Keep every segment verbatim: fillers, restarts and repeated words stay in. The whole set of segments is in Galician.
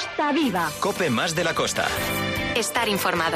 Costa Viva. COPE más de la costa. Estar informado.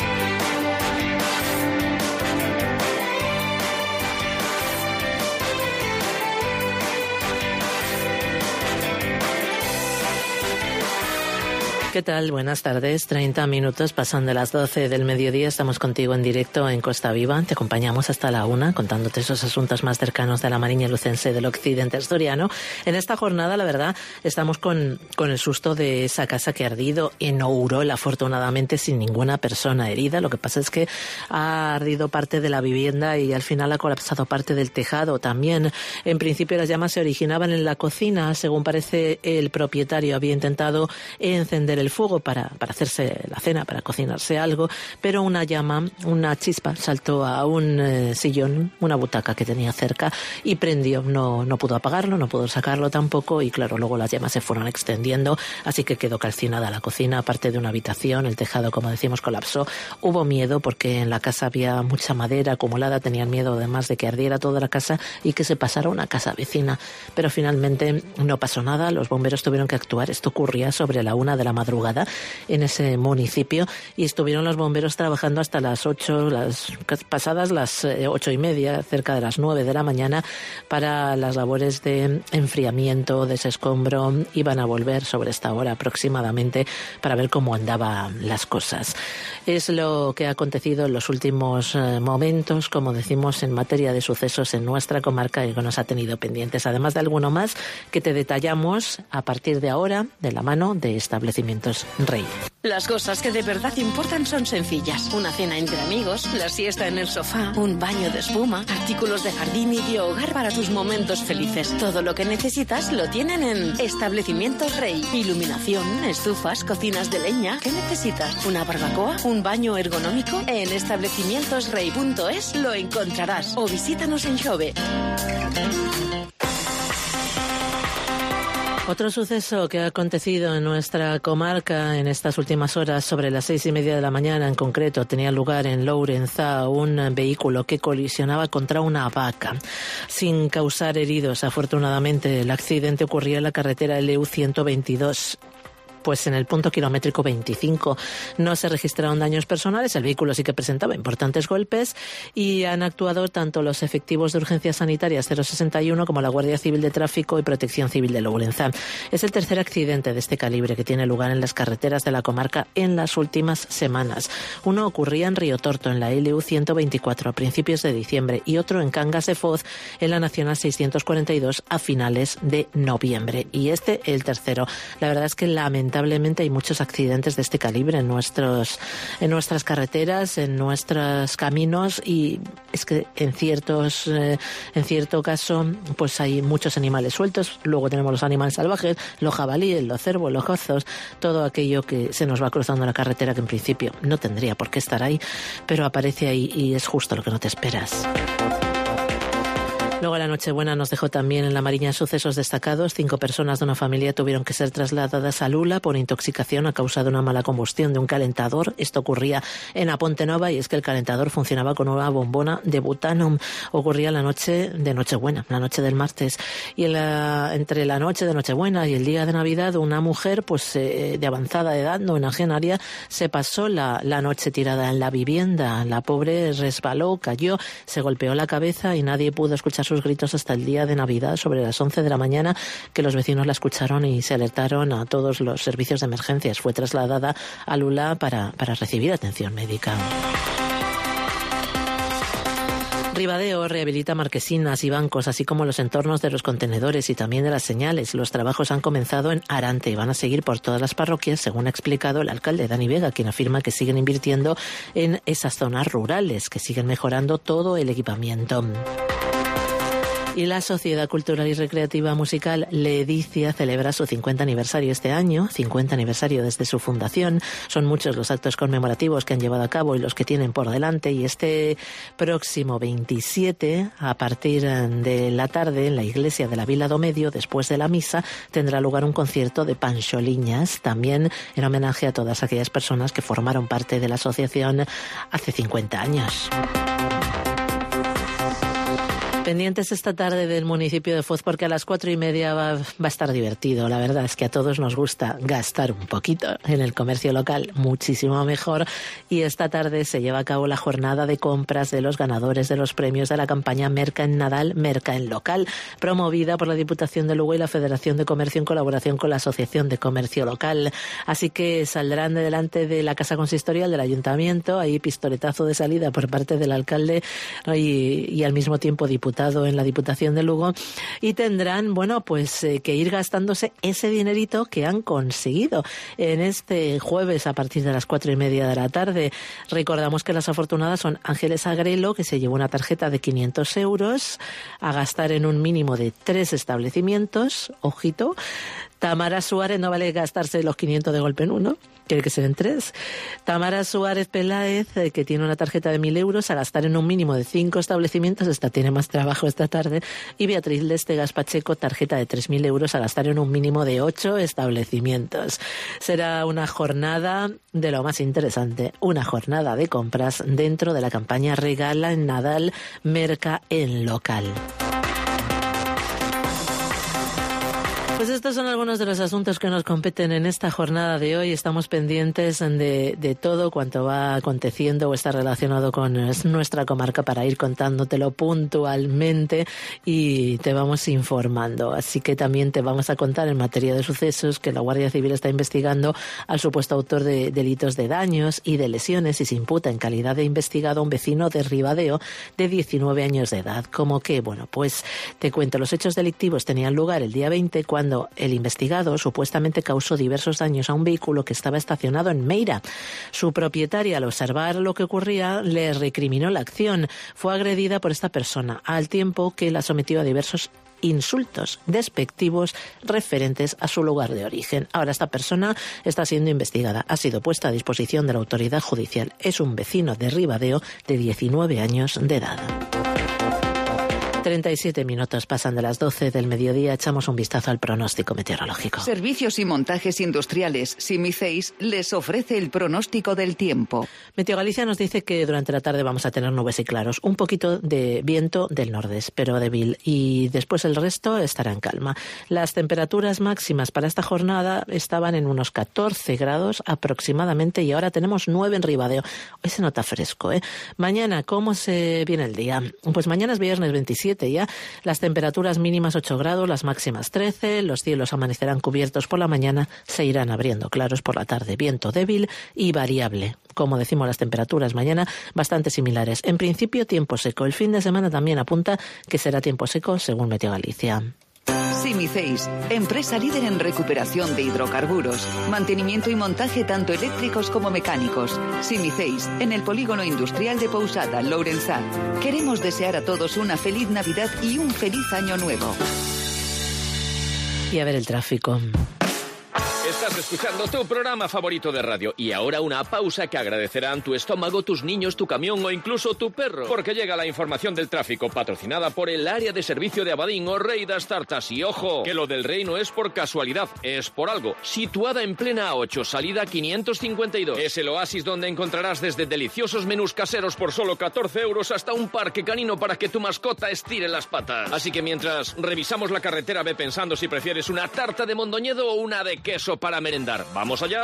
¿Qué tal? Buenas tardes. treinta minutos pasan de las doce del mediodía. Estamos contigo en directo en Costa Viva. Te acompañamos hasta la una contándote esos asuntos más cercanos de la Mariña Lucense del occidente asturiano. En esta jornada, la verdad, estamos con, con el susto de esa casa que ha ardido en Ourola, afortunadamente sin ninguna persona herida. Lo que pasa es que ha ardido parte de la vivienda y al final ha colapsado parte del tejado. También, en principio, las llamas se originaban en la cocina. Según parece, el propietario había intentado encender el el fuego para, para hacerse la cena, para cocinarse algo, pero una llama, una chispa, saltó a un eh, sillón, una butaca que tenía cerca y prendió. No, no pudo apagarlo, no pudo sacarlo tampoco y claro, luego las llamas se fueron extendiendo, así que quedó calcinada la cocina, aparte de una habitación, el tejado, como decimos, colapsó. Hubo miedo porque en la casa había mucha madera acumulada, tenían miedo además de que ardiera toda la casa y que se pasara a una casa vecina, pero finalmente no pasó nada, los bomberos tuvieron que actuar. Esto ocurría sobre la una de la madrugada en ese municipio y estuvieron los bomberos trabajando hasta las ocho, las pasadas las eh, ocho y media, cerca de las nueve de la mañana, para las labores de enfriamiento de ese escombro. Iban a volver sobre esta hora aproximadamente para ver cómo andaban las cosas. Es lo que ha acontecido en los últimos eh, momentos, como decimos, en materia de sucesos en nuestra comarca y que nos ha tenido pendientes, además de alguno más que te detallamos a partir de ahora de la mano de Establecimientos Rey. Las cosas que de verdad importan son sencillas. Una cena entre amigos, la siesta en el sofá, un baño de espuma, artículos de jardín y de hogar para tus momentos felices. Todo lo que necesitas lo tienen en Establecimientos Rey. Iluminación, estufas, cocinas de leña. ¿Qué necesitas? ¿Una barbacoa? ¿Un baño ergonómico? En establecimientos rey punto es lo encontrarás. O visítanos en Xove. Otro suceso que ha acontecido en nuestra comarca en estas últimas horas, sobre las seis y media de la mañana en concreto, tenía lugar en Lourenzá un vehículo que colisionaba contra una vaca sin causar heridos. Afortunadamente, el accidente ocurría en la carretera L U ciento veintidós. Pues en el punto kilométrico veinticinco no se registraron daños personales, el vehículo sí que presentaba importantes golpes y han actuado tanto los efectivos de urgencias sanitarias cero sesenta y uno como la Guardia Civil de Tráfico y Protección Civil de Lourenzá. Es el tercer accidente de este calibre que tiene lugar en las carreteras de la comarca en las últimas semanas. Uno ocurría en Río Torto, en la L U ciento veinticuatro, a principios de diciembre, y otro en Cangas de Foz, en la Nacional seiscientos cuarenta y dos, a finales de noviembre. Y este, el tercero. La verdad es que lamentablemente Lamentablemente hay muchos accidentes de este calibre en nuestros, en nuestras carreteras, en nuestros caminos, y es que en ciertos, eh, en cierto caso, pues hay muchos animales sueltos. Luego tenemos los animales salvajes, los jabalíes, los cervos, los cozos, todo aquello que se nos va cruzando en la carretera que en principio no tendría por qué estar ahí, pero aparece ahí y es justo lo que no te esperas. Luego la Nochebuena nos dejó también en la Mariña sucesos destacados. Cinco personas de una familia tuvieron que ser trasladadas a Lula por intoxicación a causa de una mala combustión de un calentador. Esto ocurría en Apontenova y es que el calentador funcionaba con una bombona de butano. Ocurría la noche de Nochebuena, la noche del martes. Y en la, entre la noche de Nochebuena y el día de Navidad, una mujer pues eh, de avanzada edad, novenagenaria, se pasó la, la noche tirada en la vivienda. La pobre resbaló, cayó, se golpeó la cabeza y nadie pudo escuchar sus gritos hasta el día de Navidad, sobre las once de la mañana, que los vecinos la escucharon y se alertaron a todos los servicios de emergencias. Fue trasladada a Lula para, para recibir atención médica. Ribadeo rehabilita marquesinas y bancos, así como los entornos de los contenedores y también de las señales. Los trabajos han comenzado en Arante y van a seguir por todas las parroquias, según ha explicado el alcalde Dani Vega, quien afirma que siguen invirtiendo en esas zonas rurales, que siguen mejorando todo el equipamiento. Y la Sociedad Cultural y Recreativa Musical Ledicia celebra su cincuenta aniversario este año, cincuenta aniversario desde su fundación. Son muchos los actos conmemorativos que han llevado a cabo y los que tienen por delante. Y este próximo veintisiete, a partir de la tarde, en la iglesia de la Vila do Medio, después de la misa, tendrá lugar un concierto de panxoliñas, también en homenaje a todas aquellas personas que formaron parte de la asociación hace cincuenta años. Pendientes esta tarde del municipio de Foz porque a las cuatro y media va, va a estar divertido. La verdad es que a todos nos gusta gastar un poquito en el comercio local, muchísimo mejor. Y esta tarde se lleva a cabo la jornada de compras de los ganadores de los premios de la campaña Merca en Nadal, Merca en Local, promovida por la Diputación de Lugo y la Federación de Comercio en colaboración con la Asociación de Comercio Local. Así que saldrán de delante de la Casa Consistorial del Ayuntamiento, ahí pistoletazo de salida por parte del alcalde, ¿no? y, y al mismo tiempo diputado en la Diputación de Lugo, y tendrán, bueno, pues eh, que ir gastándose ese dinerito que han conseguido en este jueves a partir de las cuatro y media de la tarde. Recordamos que las afortunadas son Ángeles Agrelo, que se llevó una tarjeta de quinientos euros a gastar en un mínimo de tres establecimientos, ojito. Tamara Suárez, no vale gastarse los quinientos de golpe en uno, quiere que se den tres. Tamara Suárez Peláez, eh, que tiene una tarjeta de mil euros a gastar en un mínimo de cinco establecimientos, esta tiene más trabajo esta tarde. Y Beatriz Lestegas Pacheco, tarjeta de tres mil euros a gastar en un mínimo de ocho establecimientos. Será una jornada de lo más interesante, una jornada de compras dentro de la campaña Regala en Nadal, Merca en Local. Pues estos son algunos de los asuntos que nos competen en esta jornada de hoy. Estamos pendientes de, de todo cuanto va aconteciendo o está relacionado con nuestra comarca para ir contándotelo puntualmente y te vamos informando. Así que también te vamos a contar en materia de sucesos que la Guardia Civil está investigando al supuesto autor de delitos de daños y de lesiones y se imputa en calidad de investigado a un vecino de Ribadeo de diecinueve años de edad. Como que, bueno, pues te cuento, los hechos delictivos tenían lugar el día veinte cuando cuando el investigado supuestamente causó diversos daños a un vehículo que estaba estacionado en Meira. Su propietaria, al observar lo que ocurría, le recriminó la acción. Fue agredida por esta persona, al tiempo que la sometió a diversos insultos despectivos referentes a su lugar de origen. Ahora esta persona está siendo investigada. Ha sido puesta a disposición de la autoridad judicial. Es un vecino de Ribadeo de diecinueve años de edad. treinta y siete minutos pasan de las doce del mediodía. Echamos un vistazo al pronóstico meteorológico. Servicios y montajes industriales Simiceis les ofrece el pronóstico del tiempo. Meteo Galicia nos dice que durante la tarde vamos a tener nubes y claros. Un poquito de viento del nordeste, pero débil. Y después el resto estará en calma. Las temperaturas máximas para esta jornada estaban en unos catorce grados aproximadamente y ahora tenemos nueve en Ribadeo. Hoy se nota fresco, ¿eh? Mañana, ¿cómo se viene el día? Pues mañana es viernes veintisiete. Ya las temperaturas mínimas ocho grados, las máximas trece, los cielos amanecerán cubiertos por la mañana, se irán abriendo claros por la tarde, viento débil y variable. Como decimos, las temperaturas mañana bastante similares. En principio tiempo seco, el fin de semana también apunta que será tiempo seco según Meteo Galicia. Simiceis, empresa líder en recuperación de hidrocarburos, mantenimiento y montaje tanto eléctricos como mecánicos. Simiceis, en el polígono industrial de Pousada, Lourenzá. Queremos desear a todos una feliz Navidad y un feliz Año Nuevo. Y a ver el tráfico. Estás escuchando tu programa favorito de radio y ahora una pausa que agradecerán tu estómago, tus niños, tu camión o incluso tu perro. Porque llega la información del tráfico patrocinada por el área de servicio de Abadín o Rey das Tartas. Y ojo, que lo del Rey no es por casualidad, es por algo. Situada en plena A ocho, salida quinientos cincuenta y dos. Es el oasis donde encontrarás desde deliciosos menús caseros por solo catorce euros hasta un parque canino para que tu mascota estire las patas. Así que mientras revisamos la carretera, ve pensando si prefieres una tarta de Mondoñedo o una de queso para merendar. ¿Vamos allá?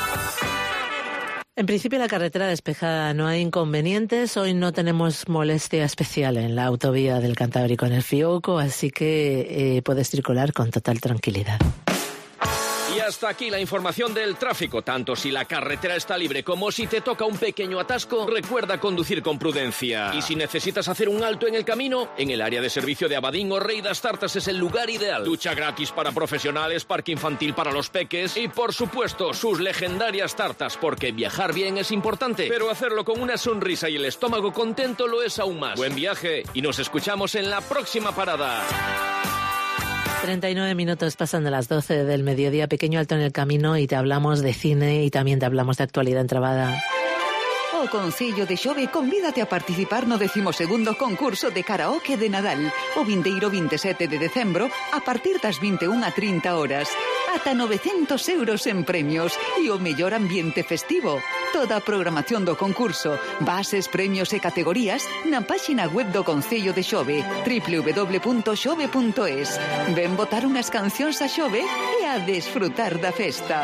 En principio la carretera despejada, no hay inconvenientes. Hoy no tenemos molestia especial en la autovía del Cantábrico en el Fiuco, así que eh, puedes circular con total tranquilidad. Y hasta aquí la información del tráfico. Tanto si la carretera está libre como si te toca un pequeño atasco, recuerda conducir con prudencia. Y si necesitas hacer un alto en el camino, en el área de servicio de Abadín o Rey das Tartas es el lugar ideal. Ducha gratis para profesionales, parque infantil para los peques y, por supuesto, sus legendarias tartas, porque viajar bien es importante, pero hacerlo con una sonrisa y el estómago contento lo es aún más. Buen viaje y nos escuchamos en la próxima parada. treinta y nueve minutos pasan de las doce del mediodía, pequeño alto en el camino y te hablamos de cine y también te hablamos de actualidad entrabada. O Concello de Xove convídate a participar no decimosegundo concurso de karaoke de Nadal o vindeiro veintisiete de decembro a partir das vinte e unha e trinta horas. ata novecientos euros en premios e o mellor ambiente festivo. Toda a programación do concurso, bases, premios e categorías na páxina web do Concello de Xove, doble u doble u doble u punto xove punto es. Ven botar unhas cancións a Xove e a desfrutar da festa.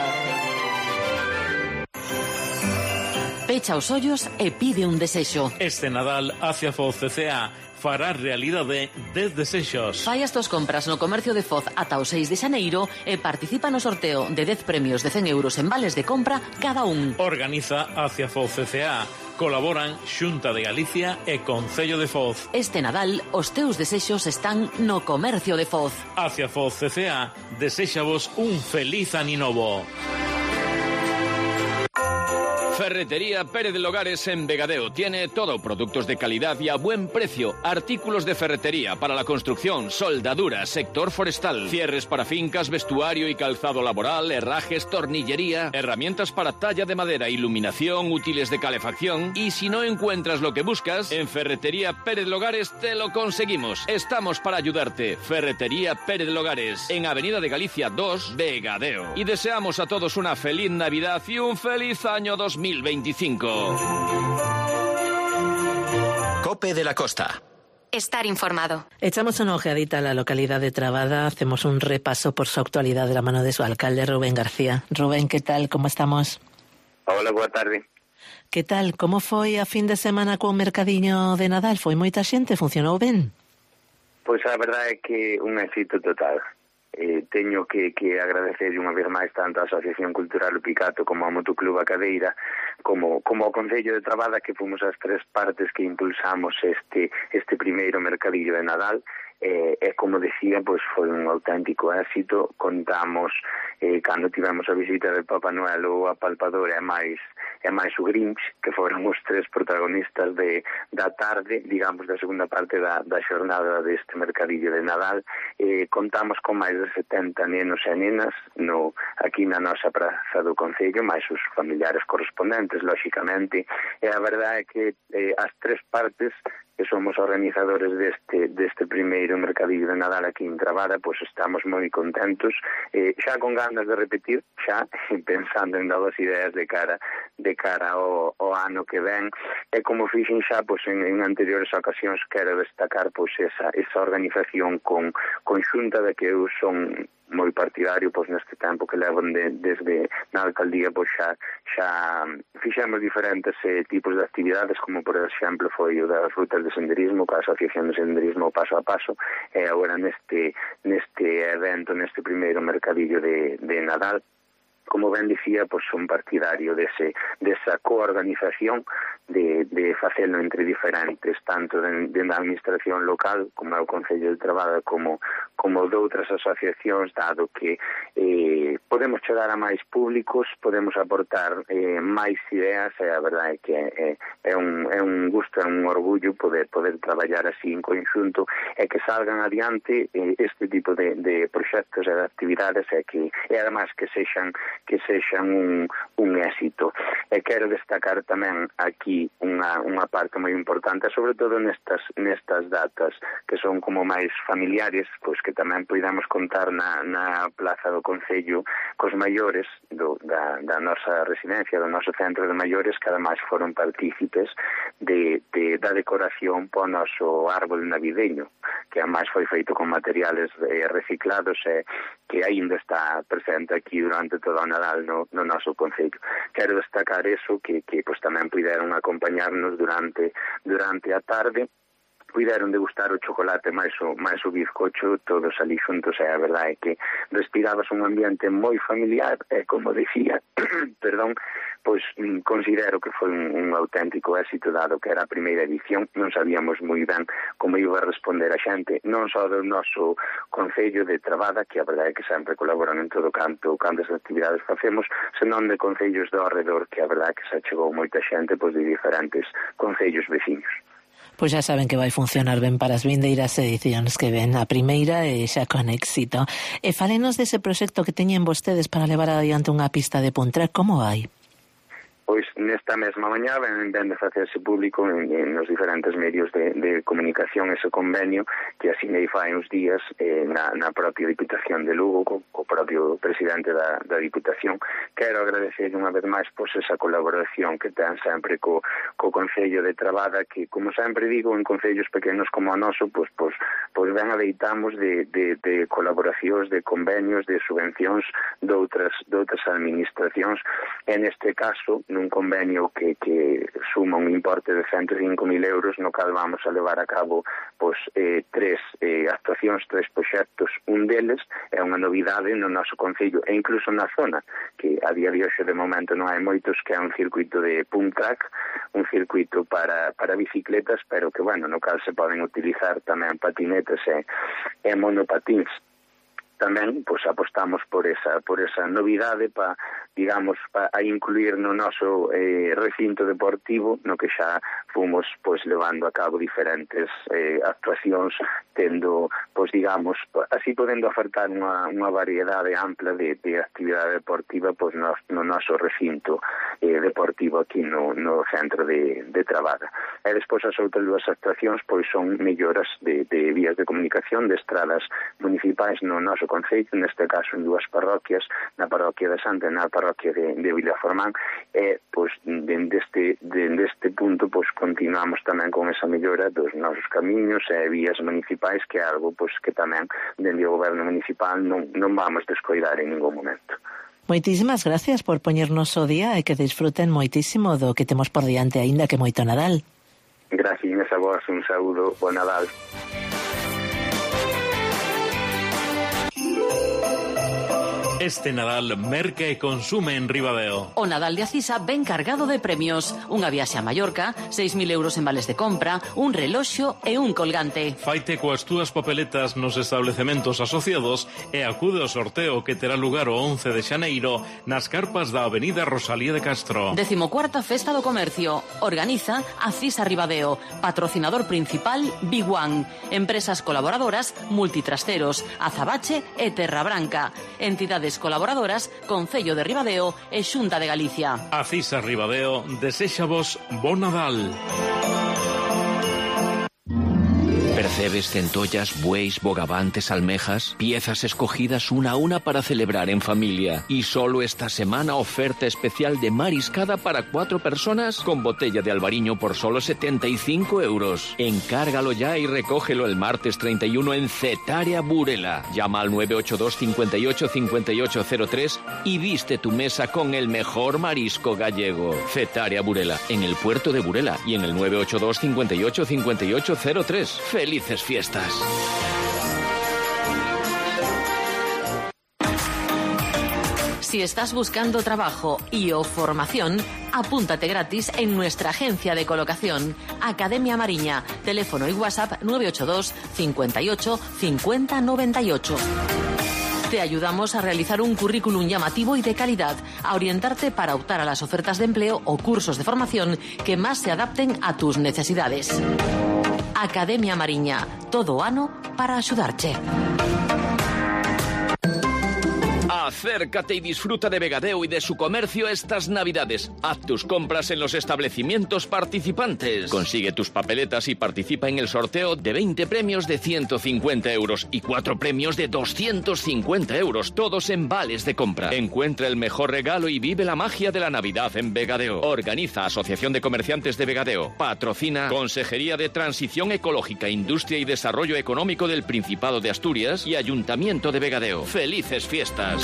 Pecha os ollos e pide un desexo. Este Nadal, Acia Foz C C A fará realidade dez desexos. Fai as tos compras no comercio de Foz ata o seis de xaneiro e participa no sorteo de dez premios de cen euros en vales de compra cada un. Organiza Acia Foz C C A. Colaboran Xunta de Galicia e Concello de Foz. Este Nadal, os teus desexos están no comercio de Foz. Acia Foz C C A deséxavos un feliz aninovo. Ferretería Pérez de Logares en Vegadeo. Tiene todo, productos de calidad y a buen precio. Artículos de ferretería para la construcción, soldadura, sector forestal, cierres para fincas, vestuario y calzado laboral, herrajes, tornillería, herramientas para talla de madera, iluminación, útiles de calefacción. Y si no encuentras lo que buscas, en Ferretería Pérez de Logares te lo conseguimos. Estamos para ayudarte. Ferretería Pérez de Logares, en Avenida de Galicia dos, Vegadeo. Y deseamos a todos una feliz Navidad y un feliz año dos mil veinticinco. Cope de la Costa. Estar informado. Echamos una ojeadita a la localidad de Trabada, hacemos un repaso por su actualidad de la mano de su alcalde, Rubén García. Rubén, ¿qué tal? ¿Cómo estamos? Hola, boa tarde. ¿Qué tal? ¿Cómo foi a fin de semana co mercadiño de Nadal? Foi moita xente? Funcionou ben? Pois a verdade é que un éxito total. Eh, teño que, que agradecer unha vez máis tanto a Asociación Cultural O Picato como a Motoclub A Cadeira como, como ao Concello de Trabada, que fomos as tres partes que impulsamos este, este primeiro mercadillo de Nadal. E, e como decía, pois foi un auténtico éxito. Contamos eh, cando tivemos a visita del Papá Noel ou a Palpadora e máis e máis o Grinch, que foron os tres protagonistas de, da tarde, digamos, da segunda parte da, da xornada deste mercadillo de Nadal. Eh, contamos con máis de setenta nenos e nenas no, aquí na nosa praza do Concello, máis os familiares correspondentes, lóxicamente, e a verdade é que eh, as tres partes que somos organizadores deste, deste primeiro mercadillo de Nadal aquí en Trabada, pois estamos moi contentos, eh, xa con ganas de repetir, xa pensando en novas ideas de cara de cara ao, ao ano que ven, e como fixen xa pois, en, en anteriores ocasións, quero destacar pois, esa, esa organización con, conxunta de que eu son moi partidario pois neste tempo que levan de, desde na alcaldía, pois xa, xa fixemos diferentes eh, tipos de actividades, como por exemplo foi o das rutas de senderismo, coa Asociación de Senderismo Paso a Paso, e agora neste, neste evento, neste primeiro mercadillo de, de Nadal. Como ben dicía, pois son partidario dese, desa coorganización, de, de facelo entre diferentes, tanto de, de na administración local, como é o Concello de Trabada, como, como de outras asociacións, dado que eh, podemos chegar a máis públicos, podemos aportar eh, máis ideas, e a verdade é que é, é, un, é un gusto, é un orgullo poder, poder traballar así en conxunto, e que salgan adiante eh, este tipo de, de proxectos e de actividades, e que e además que sexan que sexan un, un éxito. E quero destacar tamén aquí unha, unha parte moi importante, sobre todo nestas, nestas datas que son como máis familiares, pois que tamén poidamos contar na, na Plaza do Concello cos maiores do, da, da nosa residencia, do noso centro de maiores, que ademais foron partícipes de, de, da decoración po noso árbol navideño, que ademais foi feito con materiales eh, reciclados e que aínda está presente aquí durante todo o Nadal no, no noso Concello. Quero destacar eso, que, que pues, tamén puideron acompañarnos durante durante a tarde, puideron degustar o chocolate máis o, máis o bizcocho, todos ali xuntos, e a verdade é que respirabas un ambiente moi familiar, e como decía, perdón, pois considero que foi un, un auténtico éxito, dado que era a primeira edición, non sabíamos moi ben como iba a responder a xente, non só do noso Concello de Trabada, que a verdade é que sempre colaboran en todo canto, cantas actividades facemos, senón de concellos do arredor, que a verdade é que se chegou moita xente pois, de diferentes concellos veciños. Pois xa saben que vai funcionar ben para as vindeiras edicións que ven a primeira e xa con éxito. E falenos dese proxecto que teñen vostedes para levar adiante unha pista de puntrack, como vai? Pois nesta mesma mañá ven, ven de facerse público en, en nos diferentes medios de, de comunicación ese convenio que asinei fai uns días eh, na, na propia Diputación de Lugo co, co propio presidente da, da Diputación. Quero agradecer unha vez máis pois, esa colaboración que ten sempre co, co Concello de Trabada, que, como sempre digo, en concellos pequenos como o noso, pois, pois, pois ben adeitamos de, de, de colaboracións, de convenios, de subvencións de outras, de outras administracións. En este caso, nun convenio que, que suma un importe de ciento cinco mil euros, no cal vamos a levar a cabo pois, eh, tres eh, actuacións, tres proxectos. Un deles é unha novidade no noso concello e incluso na zona, que a día de hoxe de momento non hai moitos, que é un circuito de pump track, un circuito para, para bicicletas, pero que, bueno, no cal se poden utilizar tamén patinetas e, e monopatins. Tamén, pois, apostamos por esa por esa novidade para, digamos, para a incluir no noso eh, recinto deportivo, no que xa fomos, pois, levando a cabo diferentes eh, actuacións, tendo, pois, digamos, así podendo ofertar unha, unha variedade ampla de, de actividade deportiva, pois, no, no noso recinto eh, deportivo aquí no, no centro de, de Trabada. E despois as outras dúas actuacións, pois, son melloras de, de vías de comunicación, de estradas municipais no noso concello, neste caso en dúas parroquias, na parroquia de Santa e na parroquia de, de Vilaformán, e, pois, dende este, dende este punto, pois, continuamos tamén con esa mellora dos nosos camiños e vías municipais, que é algo, pois, que tamén, dende o goberno municipal, non, non vamos descoidar en ningún momento. Moitísimas gracias por poñernos o día e que disfruten moitísimo do que temos por diante, aínda que moito Nadal. Gracias a vos, un saúdo, bo Nadal. Este Nadal merca e consume en Ribadeo. O Nadal de Acisa ven cargado de premios. Unha viaxe a Mallorca, seis mil euros en vales de compra, un reloxo e un colgante. Faite coas túas papeletas nos establecementos asociados e acude ao sorteo que terá lugar o once de xaneiro nas carpas da Avenida Rosalía de Castro. Decimocuarta Festa do Comercio. Organiza Acisa Ribadeo. Patrocinador principal Big One. Empresas colaboradoras Multitrasteros, Azabache e Terra Branca. Entidades colaboradoras Concello de Ribadeo e Xunta de Galicia. Acisa Ribadeo desexa vos bo Nadal. Percebes centollas, bueis, bogavantes, almejas, piezas escogidas una a una para celebrar en familia. Y solo esta semana oferta especial de mariscada para cuatro personas con botella de albariño por solo setenta y cinco euros. Encárgalo ya y recógelo el martes treinta y uno en Cetarea Burela. Llama al nueve ocho dos, cinco ocho, cinco ocho cero tres y viste tu mesa con el mejor marisco gallego. Cetarea Burela, en el puerto de Burela y en el nueve ocho dos, cinco ocho, cinco ocho cero tres. ¡Felices fiestas! Si estás buscando trabajo y o formación, apúntate gratis en nuestra agencia de colocación, Academia Mariña, teléfono y WhatsApp nueve ocho dos, cinco ocho, cinco cero nueve ocho. Te ayudamos a realizar un currículum llamativo y de calidad, a orientarte para optar a las ofertas de empleo o cursos de formación que más se adapten a tus necesidades. Academia Mariña, todo ano para axudarte. Acércate y disfruta de Vegadeo y de su comercio estas Navidades. Haz tus compras en los establecimientos participantes. Consigue tus papeletas y participa en el sorteo de veinte premios de ciento cincuenta euros y cuatro premios de doscientos cincuenta euros, todos en vales de compra. Encuentra el mejor regalo y vive la magia de la Navidad en Vegadeo. Organiza Asociación de Comerciantes de Vegadeo. Patrocina Consejería de Transición Ecológica, Industria y Desarrollo Económico del Principado de Asturias y Ayuntamiento de Vegadeo. ¡Felices fiestas!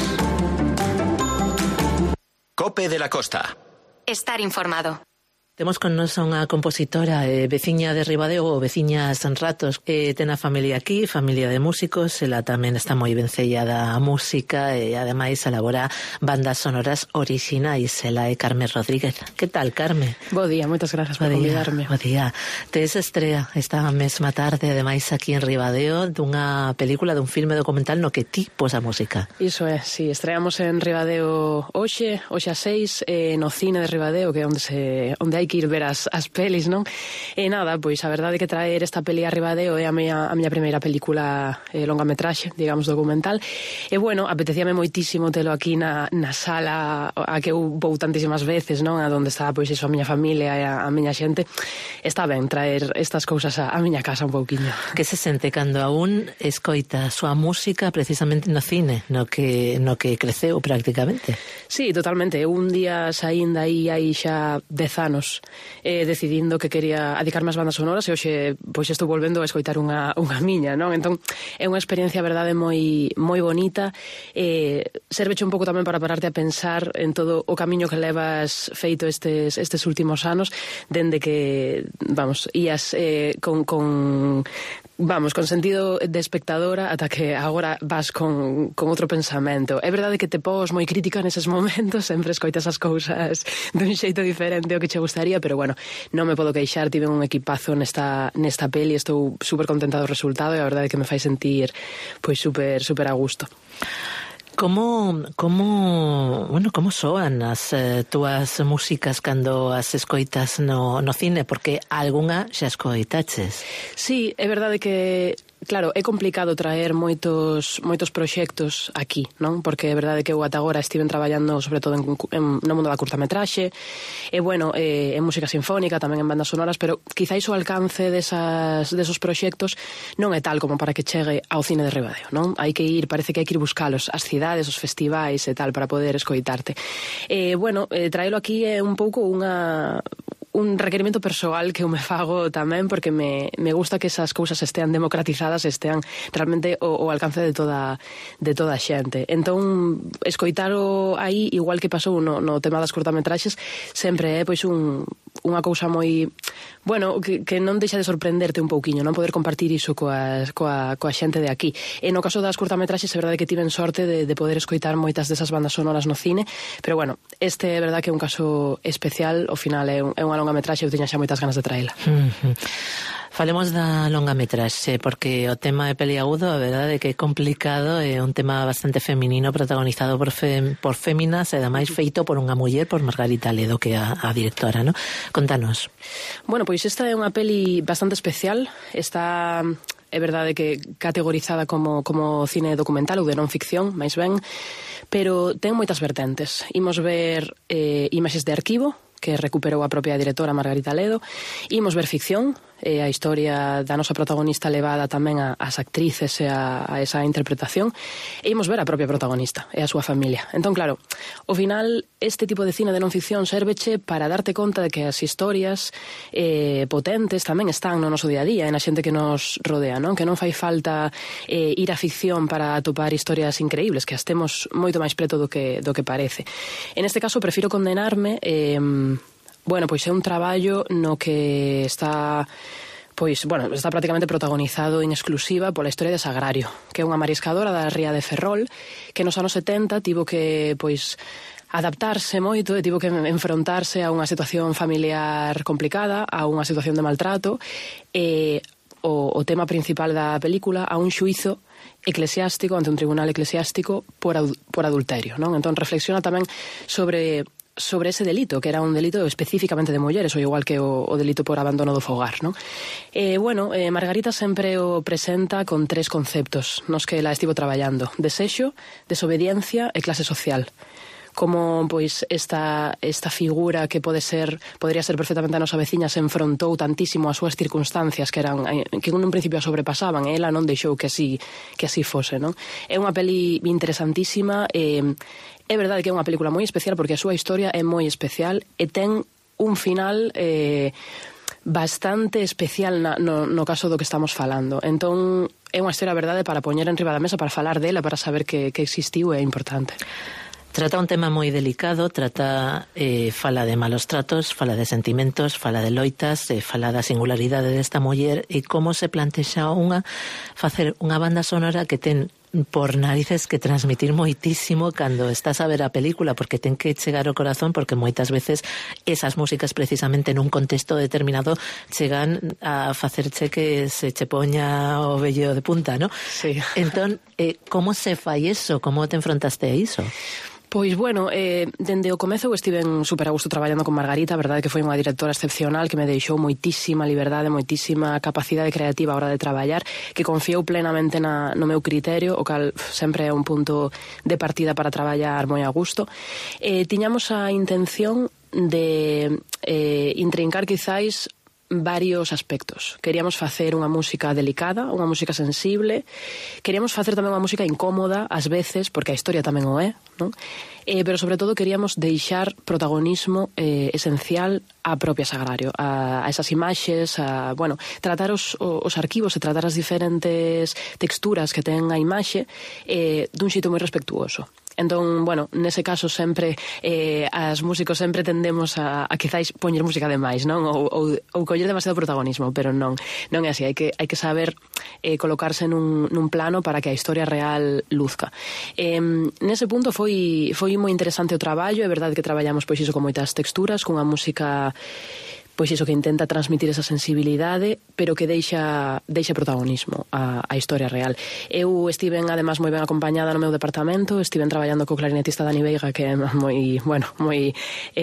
Cope de la Costa. Estar informado. Temos con nos unha compositora eh, veciña de Ribadeo ou veciña San Ratos, eh, ten a familia aquí, familia de músicos, ela tamén está moi vencellada a música e ademais elabora bandas sonoras orixinais. Ela é Carme Rodríguez. Que tal, Carme? Bo día, moitas grazas por convidarme. Bo día. Tes estrea esta mesma tarde, ademais aquí en Ribadeo, dunha película, dun filme documental no que ti pos a música. Iso é, si, estreamos en Ribadeo hoxe, hoxe a seis, eh, no cine de Ribadeo, que é onde se onde hai hai que ir ver as, as pelis, non? E nada, pois a verdade é que traer esta peli Arribadeo é a miña, a miña primeira película eh, longametraxe, digamos, documental. E bueno, apetecíame moitísimo telo aquí na, na sala a que eu vou tantísimas veces, non? A donde está, pois, iso, a miña familia e a, a miña xente. Está ben traer estas cousas a, a miña casa un pouquiño. Que se sente cando aún escoita a súa música precisamente no cine, no que, no que creceu prácticamente? Sí, totalmente. Eu un día saín daí hai xa dez anos eh, decidindo que quería adicarme ás bandas sonoras e hoxe pois estou volvendo a escoitar unha, unha miña, non? Entón é unha experiencia, a verdade, moi, moi bonita. Eh, serveche un pouco tamén para pararte a pensar en todo o camiño que levas feito estes, estes últimos anos, dende que, vamos, ías eh, con, con vamos, con sentido de espectadora ata que agora vas con, con outro pensamento. É verdade que te pos moi crítica neses momentos, sempre escoitas as cousas dun xeito diferente ao que che gustaría, pero bueno, non me podo queixar, tive un equipazo nesta, nesta peli, estou super contenta do resultado e a verdade é que me fai sentir pois super, super a gusto. Como, como, bueno, como soan as eh, túas músicas cando as escoitas no, no cine? Porque algunha xa escoitaches. Sí, é verdade que, claro, é complicado traer moitos moitos proxectos aquí, non? Porque é verdade que eu ata agora estiven traballando sobre todo en, en, no mundo da curtametraxe, e bueno, eh, en música sinfónica, tamén en bandas sonoras, pero quizáis o alcance desas, desos proxectos non é tal como para que chegue ao cine de Ribadeo, non? Hai que ir, parece que hai que ir buscalos, as cidades, os festivais e tal, para poder escoitarte. E, bueno, eh, traelo aquí é un pouco unha... un requerimento persoal que eu me fago tamén, porque me, me gusta que esas cousas estean democratizadas, estean realmente o, o alcance de toda de toda a xente. Entón, escoitaro aí, igual que pasou no, no tema das curtametraxes, sempre é pois un, unha cousa moi, bueno, que, que non deixa de sorprenderte un pouquiño, non poder compartir iso coa, coa, coa xente de aquí. E no caso das curtametraxes, é verdade que tiven sorte de, de poder escoitar moitas desas bandas sonoras no cine, pero bueno, este é verdade que é un caso especial, ao final é, un, é unha longametraxe, eu tiña xa moitas ganas de traela. Uh-huh. Falemos da longametraxe, porque o tema de Peliagudo, a verdade é que é complicado, é un tema bastante feminino, protagonizado por, fe, por féminas, e ademais feito por unha muller, por Margarita Ledo, que é a, a directora, ¿no? Contanos. Bueno, pois esta é unha peli bastante especial, está... é verdade que categorizada como, como cine documental ou de non ficción, máis ben, pero ten moitas vertentes. Imos ver eh, imaxes de arquivo, que recuperou a propia directora Margarita Ledo. Imos ver ficción, eh, a historia da nosa protagonista levada tamén a, as actrices e a, a esa interpretación. E imos ver a propia protagonista e a súa familia. Entón, claro, ao final, este tipo de cine de non ficción sérveche para darte conta de que as historias eh, potentes tamén están no noso día a día, e na xente que nos rodea, non? Que non fai falta eh, ir a ficción para atopar historias increíbles, que as temos moito máis preto do que, do que parece. En este caso, prefiro condenarme... Eh, Bueno, pois é un traballo no que está pois, bueno, está prácticamente protagonizado en exclusiva pola historia de Sagrario, que é unha mariscadora da ría de Ferrol, que nos anos setenta tivo que, pois, adaptarse moito e tivo que enfrontarse a unha situación familiar complicada, a unha situación de maltrato, e o, o tema principal da película, a un xuízo eclesiástico ante un tribunal eclesiástico por, por adulterio, non? Entón reflexiona tamén sobre... sobre ese delito, que era un delito específicamente de mulleres, ou igual que o, o delito por abandono do fogar, non? Eh, bueno, eh, Margarita sempre o presenta con tres conceptos nos que la estivo traballando: desexo, desobediencia e clase social. Como, pois, esta, esta figura que pode ser, podría ser perfectamente a nosa veciña, se enfrontou tantísimo ás súas circunstancias que eran, que nun principio a sobrepasaban, e ela non deixou que así, que así fose, non? É unha peli interesantísima, e é verdade que é unha película moi especial porque a súa historia é moi especial e ten un final eh, bastante especial na, no, no caso do que estamos falando. Entón, é unha historia, verdade, para poñer en riba da mesa, para falar dela, para saber que, que existiu, é importante. Trata un tema moi delicado, trata, eh, fala de malos tratos, fala de sentimentos, fala de loitas, eh, fala da singularidade desta muller e como se plantexa unha facer unha banda sonora que ten por narices que transmitir moitísimo cando estás a ver a película, porque ten que chegar ao corazón, porque moitas veces esas músicas precisamente nun contexto determinado chegan a facerche que se che poña o vello de punta, ¿no? Sí. Entón, eh, como se fai eso? Como te enfrontaste a iso? Pois, bueno, eh, dende o comezo eu estiven super a gusto traballando con Margarita, a verdade que foi unha directora excepcional que me deixou moitísima liberdade, moitísima capacidade creativa a hora de traballar, que confiou plenamente na, no meu criterio, o cal sempre é un punto de partida para traballar moi a gusto. Eh, tiñamos a intención de eh, intrincar quizáis varios aspectos. Queríamos facer unha música delicada, unha música sensible, queríamos facer tamén unha música incómoda ás veces, porque a historia tamén o é, non? Eh, pero sobre todo queríamos deixar protagonismo eh, esencial á propia Sagrario, a, a esas imaxes, a, bueno, tratar os, os arquivos e tratar as diferentes texturas que ten a imaxe eh, dun xeito moi respectuoso. Entón, bueno, nese caso sempre eh, as músicos sempre tendemos a, a quizáis poñer música demais, non? Ou, ou, ou coller demasiado protagonismo, pero non, non é así, hai que, hai que saber eh, colocarse nun, nun plano para que a historia real luzca. Eh, nese punto foi, foi moi interesante o traballo, é verdade que traballamos pois iso con moitas texturas, cunha música pois iso que intenta transmitir esa sensibilidade, pero que deixa, deixa protagonismo a, a historia real. Eu estiven, además, moi ben acompañada no meu departamento, estiven traballando co clarinetista Dani Veiga, que é moi, bueno, moi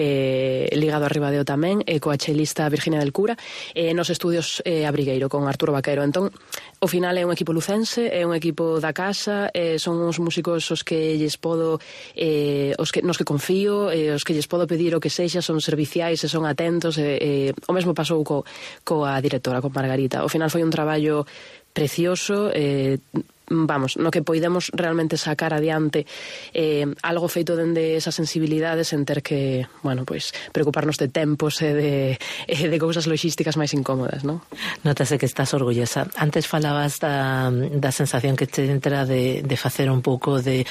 eh, ligado a Ribadeo tamén, e coa chelista Virginia del Cura, e nos estudios eh, Abrigueiro, con Arturo Vaquero. Entón, ao final é un equipo lucense, é un equipo da casa, eh, son uns músicos os que lles podo, eh, os que, nos que confío, eh, os que lles podo pedir o que sexa, son serviciais e son atentos, e eh, o mesmo pasou co, coa directora, con Margarita. Ao final foi un traballo precioso, eh, vamos, no que poidemos realmente sacar adiante eh, algo feito dende esas sensibilidades en ter que, bueno, pois, preocuparnos de tempos e de, e de cousas logísticas máis incómodas, non? Notase que estás orgullosa. Antes falabas da, da sensación que te entra de, de facer un pouco de,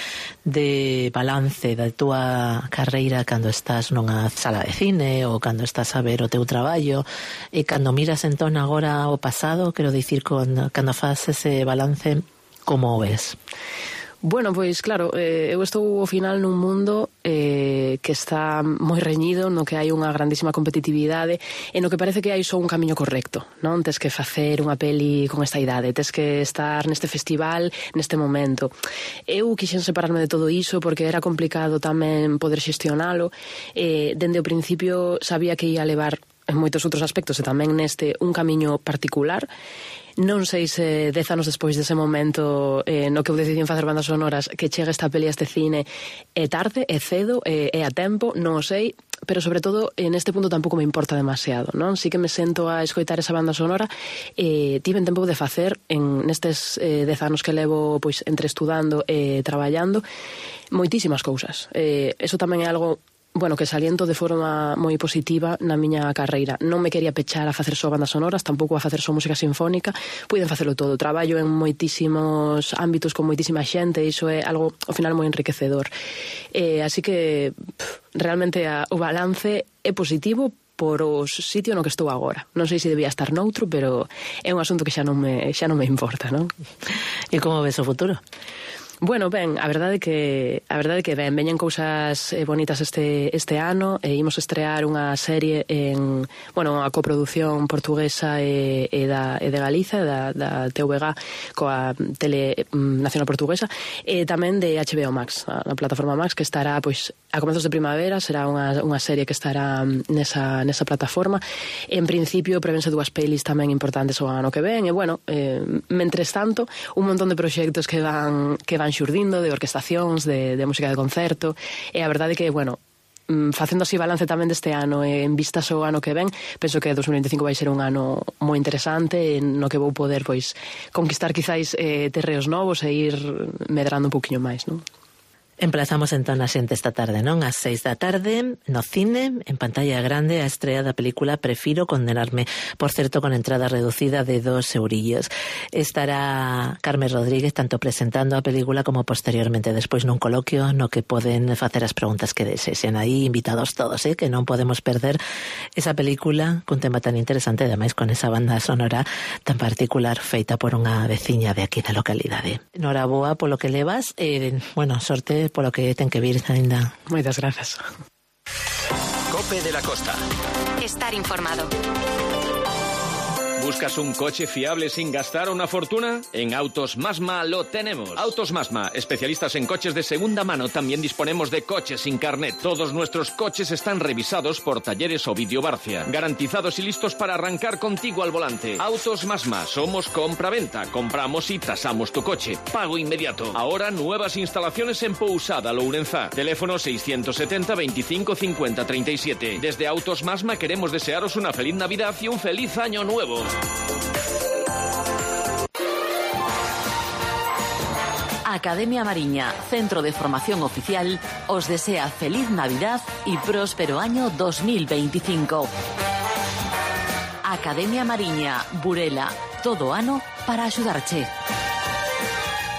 de balance da túa carreira cando estás nunha sala de cine ou cando estás a ver o teu traballo, e cando miras entón agora o pasado, quero dicir, cando, cando faz ese balance, como o ves? Bueno, pois claro, eh, eu estou ao final nun mundo eh, que está moi reñido, no que hai unha grandísima competitividade e no que parece que hai só un camiño correcto, non? Tes que facer unha peli con esta idade, tes que estar neste festival neste momento. Eu quixen separarme de todo iso porque era complicado tamén poder xestionalo. Eh, dende o principio sabía que ia levar en moitos outros aspectos e tamén neste un camiño particular. Non sei se dez anos despois dese momento eh, no que eu decidín facer bandas sonoras que chega esta peli a este cine é tarde, é cedo, é, é a tempo, non o sei, pero sobre todo en este punto tampouco me importa demasiado, non? Si que me sento a escoitar esa banda sonora e eh, tiven tempo de facer en nestes eh, dez anos que levo pois entre estudando e traballando moitísimas cousas. Eh, eso tamén é algo bueno, que saliento de forma moi positiva na miña carreira. Non me quería pechar a facer só bandas sonoras, tampouco a facer só música sinfónica, puiden facelo todo. Traballo en moitísimos ámbitos con moitísima xente e iso é algo, ao final, moi enriquecedor. Eh, así que, pff, realmente, a, o balance é positivo por o sitio no que estou agora. Non sei se debía estar noutro, pero é un asunto que xa non me, xa non me importa, non? E como ves o futuro? Bueno, ben, a verdade que a verdade que ben, veñen cousas eh, bonitas este este ano e imos estrear unha serie en, bueno, a coproducción portuguesa e, e da e de Galiza, da da T V G coa Tele Nacional Portuguesa e tamén de H B O Max, a, a plataforma Max, que estará pois a comezos de primavera, será unha unha serie que estará nesa nesa plataforma. En principio prevense dúas pelis tamén importantes o ano que ven e bueno, eh, mentres tanto, un montón de proxectos que van que van xurdindo, de orquestacións, de, de música de concerto, e a verdade que, bueno, facendo así balance tamén deste ano e en vistas ao ano que ven, penso que dos mil veinticinco vai ser un ano moi interesante no que vou poder, pois, conquistar quizáis eh, terreos novos e ir medrando un poquinho máis, non? Emplazamos entón a xente esta tarde, non? Ás seis da tarde, no cine, en pantalla grande, a estrea da película Prefiro condenarme, por certo, con entrada reducida de dos eurillos. Estará Carmen Rodríguez tanto presentando a película como posteriormente despois nun coloquio no que poden facer as preguntas que desexen. Aí invitados todos, eh? Que non podemos perder esa película cun tema tan interesante, ademais con esa banda sonora tan particular feita por unha veciña de aquí da localidade. Noraboa polo que levas, e, bueno, sorte polo que ten que vir ainda. Moitas grazas. Cope de la Costa. Estar informado. ¿Buscas un coche fiable sin gastar una fortuna? En Autos Masma lo tenemos. Autos Masma, especialistas en coches de segunda mano. También disponemos de coches sin carnet. Todos nuestros coches están revisados por Talleres Ovidio Barcia. Garantizados y listos para arrancar contigo al volante. Autos Masma, somos compra-venta. Compramos y tasamos tu coche. Pago inmediato. Ahora nuevas instalaciones en Pousada, Lourenzá. Teléfono seiscientos setenta, veinticinco, cincuenta, treinta y siete. Desde Autos Masma queremos desearos una feliz Navidad y un feliz año nuevo. Academia Mariña, centro de formación oficial, os desea feliz Navidad y próspero año dos mil veinticinco. Academia Mariña, Burela, todo ano para axudarche.